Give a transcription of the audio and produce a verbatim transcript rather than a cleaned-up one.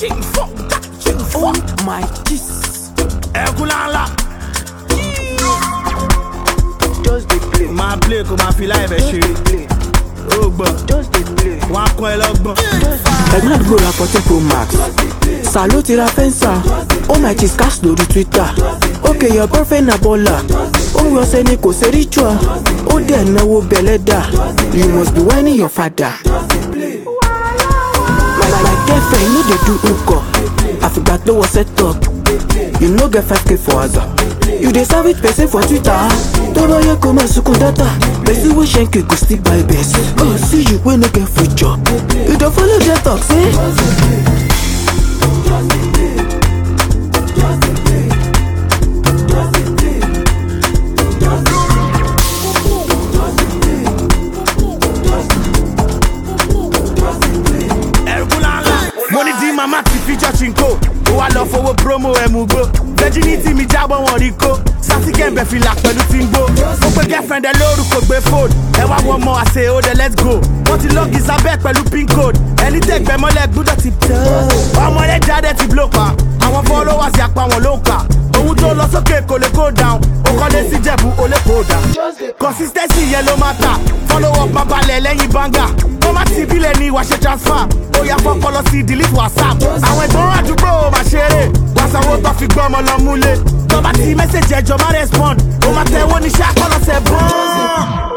Oh my Jesus. Ekulala. Just the play. My play, come and feel like a shit. Oh, but Just the play. one coin log, but Ẹ̀gbọ́n àdúgbò ra fourteen pro max. Sàló ti ra fẹ́ǹsà. Oh my Jesus cash lórí Twitter. Okay, your boyfriend na baller. Ohun ọ̀sẹ̀ ni kò ṣe ritual. Ó dẹ̀ náwó bẹ̀lẹ́dà. You must be whining your father. My, my, my girlfriend no dey do hookah. Àfìgbà tó wọ set up. You no get five k for Aza. You dey serve it person for Twitter. Tó bá yẹ kó máa sunkún data. Person wey shank you go still buy best. Oh, see you wey no get future. You don follow their talk, say? money di mama ti feature chinko. Ó wá lọ fowó promo ẹ̀mùgbó. Virginity mi jábọ̀ wọn rí kó. Sátìkẹ́ǹbẹ̀ fìlà pẹ̀lú tíńgbó. Ó pé girlfriend ẹ lórúkọ gbé phone. Ẹ wá wọ́n mọ́ àṣẹ ó dẹ let's go. Wọ́n ti lọ́ọ̀gì sábẹ́ pẹ̀lú pin code. Ẹni tẹ̀gbẹ́ mọ́lẹ̀ gbúdọ̀ ti tẹ̀. Ọmọdé jáde ti blow pa. Àwọn followers yà pa wọn ló ń kà. Ohun tó lọ sókè kò lè go down. Ó kọ́lé sí Jẹ̀bú ó lè kó down. Consistency yẹn ló máa tà. Follow up máa balẹ̀ lẹ́yìn banga. Wọ́n má ti bílẹ̀ ní ìwà ṣe transfer. Ó yá fọ́kọ́ lọ sí delete WhatsApp. Àwọn ìgbọ́n àdúgbò máa ṣeré. Wàsáwó tó fi gbọ́ ọmọ lọ múlé. Tó bá ti mẹ́sẹ̀jì ẹjọ́ má respond. Ó máa tẹ̀wọ́ ní ṣáà kọ́ lọ́sẹ̀ bọ́n.